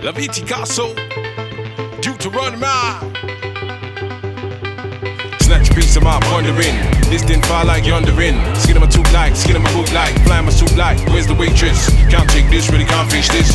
La Viticasso, Deuteronomy. Snatch a piece of my pondering. This didn't fire like yondering. Skin on my tooth like, skin on my boot like, flying my suit like. Where's the waitress? Can't take this, really can't fish this.